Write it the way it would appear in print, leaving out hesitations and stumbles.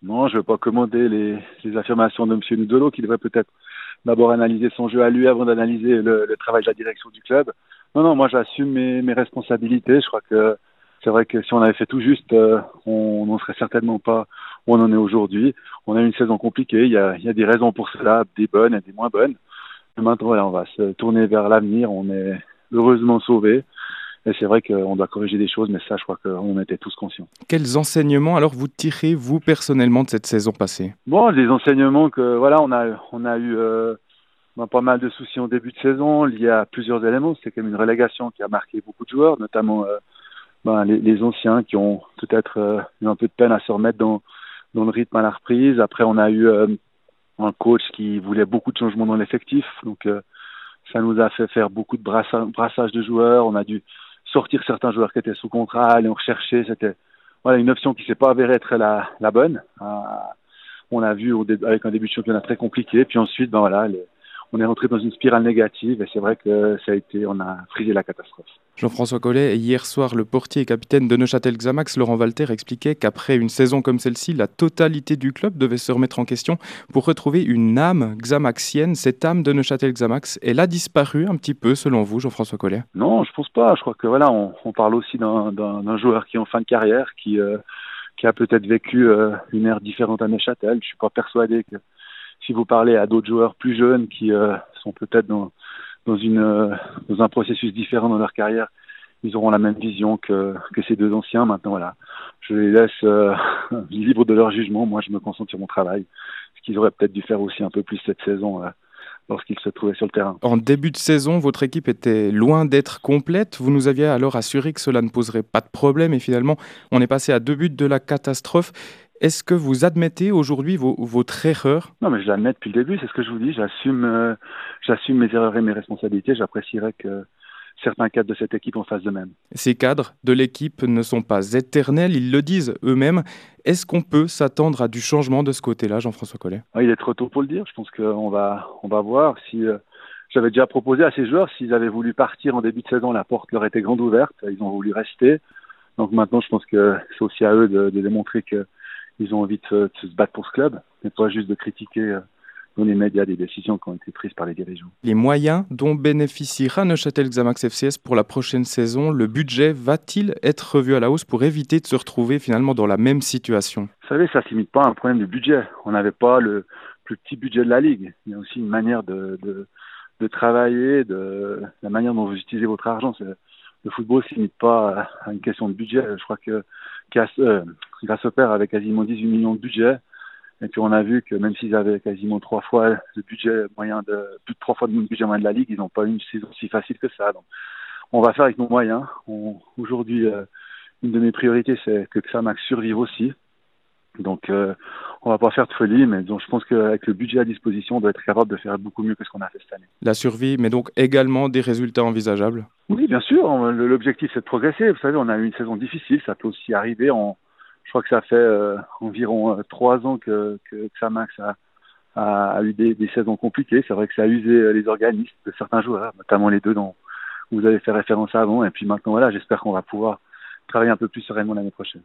Non, je ne veux pas commander les affirmations de M. Nudolo, qui devrait peut-être d'abord analyser son jeu à lui avant d'analyser le travail de la direction du club. Non, non, moi j'assume mes responsabilités. Je crois que c'est vrai que si on avait fait tout juste, on n'en serait certainement pas où on en est aujourd'hui. On a eu une saison compliquée, il y a des raisons pour cela, des bonnes et des moins bonnes. Mais maintenant, voilà, on va se tourner vers l'avenir. On est heureusement sauvés. Et c'est vrai qu'on doit corriger des choses, mais ça, je crois qu'on était tous conscients. Quels enseignements alors vous tirez, vous, personnellement, de cette saison passée? Bon, les enseignements que voilà, on a eu pas mal de soucis en début de saison liés à plusieurs éléments. C'est comme une relégation qui a marqué beaucoup de joueurs, notamment les anciens qui ont peut-être eu un peu de peine à se remettre dans le rythme à la reprise. Après, on a eu un coach qui voulait beaucoup de changements dans l'effectif, donc ça nous a fait faire beaucoup de brassage de joueurs. On a dû sortir certains joueurs qui étaient sous contrat, aller en rechercher. C'était voilà une option qui s'est pas avérée être la bonne. On a vu avec un début de championnat très compliqué, puis ensuite on est rentré dans une spirale négative et c'est vrai que on a frisé la catastrophe. Jean-François Collet, hier soir, le portier et capitaine de Neuchâtel Xamax, Laurent Walter, expliquait qu'après une saison comme celle-ci, la totalité du club devait se remettre en question pour retrouver une âme xamaxienne. Cette âme de Neuchâtel Xamax, elle a disparu un petit peu, selon vous, Jean-François Collet? Non, je pense pas. Je crois que voilà, on parle aussi d'un joueur qui est en fin de carrière, qui a peut-être vécu une ère différente à Neuchâtel. Je suis pas persuadé que si vous parlez à d'autres joueurs plus jeunes qui sont peut-être dans un processus différent dans leur carrière, ils auront la même vision que ces deux anciens. Maintenant, voilà, je les laisse libres de leur jugement. Moi, je me concentre sur mon travail, ce qu'ils auraient peut-être dû faire aussi un peu plus cette saison lorsqu'ils se trouvaient sur le terrain. En début de saison, votre équipe était loin d'être complète. Vous nous aviez alors assuré que cela ne poserait pas de problème et finalement, on est passé à 2 buts de la catastrophe. Est-ce que vous admettez aujourd'hui votre erreur? Non, mais je l'admets depuis le début, c'est ce que je vous dis. J'assume mes erreurs et mes responsabilités. J'apprécierais que certains cadres de cette équipe en fassent de même. Ces cadres de l'équipe ne sont pas éternels, ils le disent eux-mêmes. Est-ce qu'on peut s'attendre à du changement de ce côté-là, Jean-François Collet? Il est trop tôt pour le dire. Je pense qu'on va voir si j'avais déjà proposé à ces joueurs s'ils avaient voulu partir en début de saison, la porte leur était grande ouverte. Ils ont voulu rester. Donc maintenant, je pense que c'est aussi à eux de démontrer qu'ils ont envie de se battre pour ce club, et pas juste de critiquer dans les médias des décisions qui ont été prises par les dirigeants. Les moyens dont bénéficiera Neuchâtel Xamax FCS pour la prochaine saison, le budget va-t-il être revu à la hausse pour éviter de se retrouver finalement dans la même situation? Vous savez, ça ne se limite pas à un problème de budget. On n'avait pas le plus petit budget de la Ligue. Il y a aussi une manière de travailler, de la manière dont vous utilisez votre argent. Le football ne se limite pas à une question de budget. Je crois que grâce au père avait quasiment 18 millions de budget. Et puis on a vu que même s'ils avaient quasiment 3 fois le budget moyen plus de 3 fois le budget moyen de la Ligue, ils n'ont pas eu une saison si facile que ça. Donc, on va faire avec nos moyens. Aujourd'hui, une de mes priorités, c'est que Xamax survive aussi. Donc, on va pas faire de folie, mais donc, je pense qu'avec le budget à disposition, on doit être capable de faire beaucoup mieux que ce qu'on a fait cette année. La survie, mais donc également des résultats envisageables? Oui, bien sûr. L'objectif, c'est de progresser. Vous savez, on a eu une saison difficile. Ça peut aussi arriver. Je crois que ça fait environ 3 ans que Xamax a eu des saisons compliquées. C'est vrai que ça a usé les organismes de certains joueurs, notamment les deux dont vous avez fait référence avant. Et puis maintenant, voilà, j'espère qu'on va pouvoir travailler un peu plus sereinement l'année prochaine.